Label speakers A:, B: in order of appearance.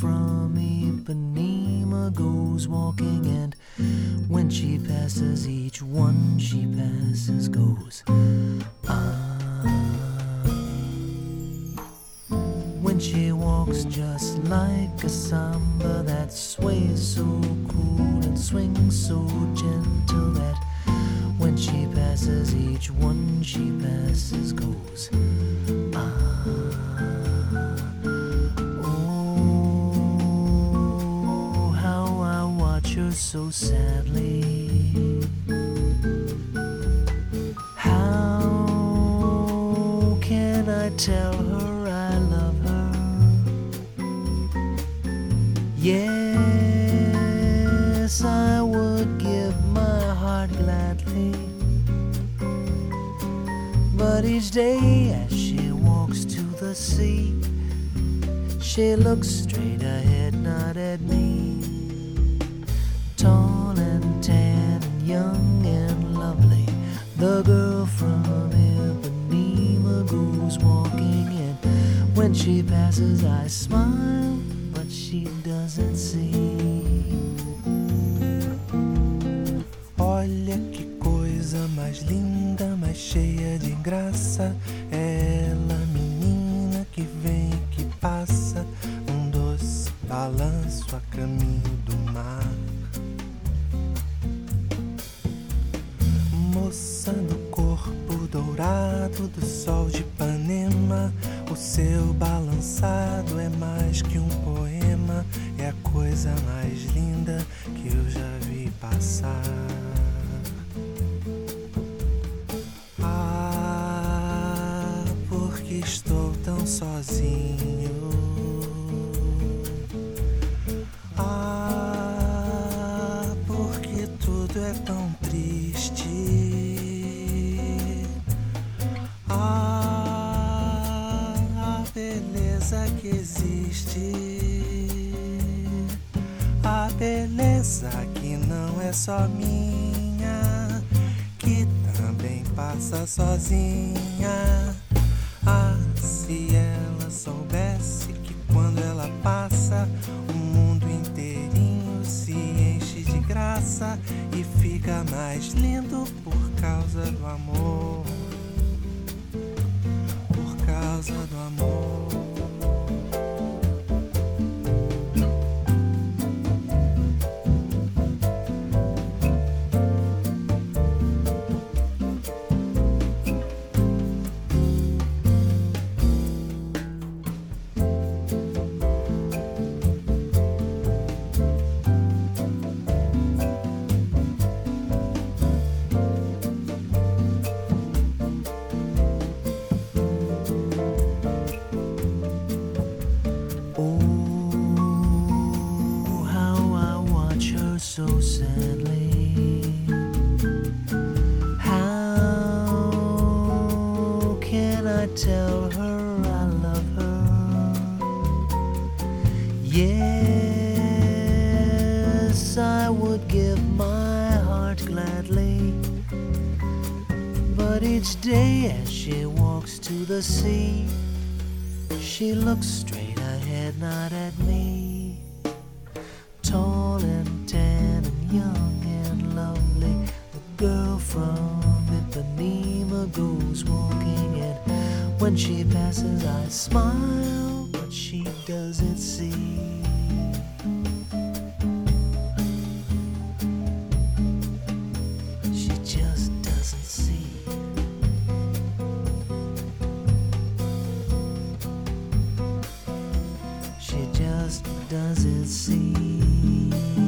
A: from Ipanema goes walking, and when she passes, each one she passes goes. When she walks just like a samba that sways so cool and swings so gentle, that when she passes, each one she passes goes. Oh, how I watch her so sadly. How can I tell her I love her? Yes, I would give my heart gladly, but each day as she walks to the sea, she looks straight ahead, not at me. Tall and tan and young and lovely, the girl from Ipanema goes walking, and when she passes I smile, but she doesn't see.
B: Olha que coisa mais linda, mais cheia de graça. Ela, menina que vem e que passa, um doce balanço a caminho do mar. Moça do corpo dourado do sol de Ipanema, o seu balançado é mais que um poema, é a coisa mais linda que eu já vi passar. Ah, porque estou tão sozinho. Ah, porque tudo é tão triste. Ah, a beleza que existe, a beleza que não é só minha, que também passa sozinha. Ah, se ela soubesse que quando ela passa, o mundo inteirinho se enche de graça e fica mais lindo por causa do amor, por causa do amor.
A: So sadly, how can I tell her I love her? Yes, I would give my heart gladly, but each day as she walks to the sea, she looks straight ahead, not at me. Tall and tan and young and lovely, the girl from Ipanema goes walking, and when she passes I smile, but she doesn't see. She just doesn't see. She just doesn't see.